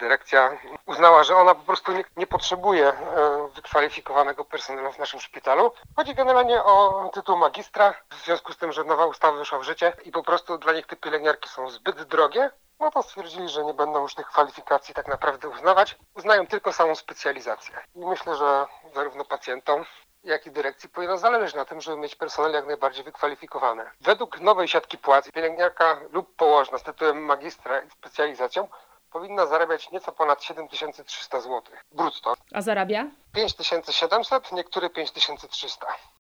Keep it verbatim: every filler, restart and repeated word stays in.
dyrekcja uznała, że ona po prostu nie, nie potrzebuje wykwalifikowanego personelu w naszym szpitalu. Chodzi generalnie o tytuł magistra, w związku z tym, że nowa ustawa wyszła w życie i po prostu dla nich te pielęgniarki są zbyt drogie, no to stwierdzili, że nie będą już tych kwalifikacji tak naprawdę uznawać, uznają tylko samą specjalizację. I myślę, że zarówno pacjentom, jak i dyrekcji powinno zależeć na tym, żeby mieć personel jak najbardziej wykwalifikowany. Według nowej siatki płac pielęgniarka lub położna z tytułem magistra i specjalizacją powinna zarabiać nieco ponad siedem tysięcy trzysta złotych brutto. A zarabia? pięć tysięcy siedemset, niektóre pięć tysięcy trzysta.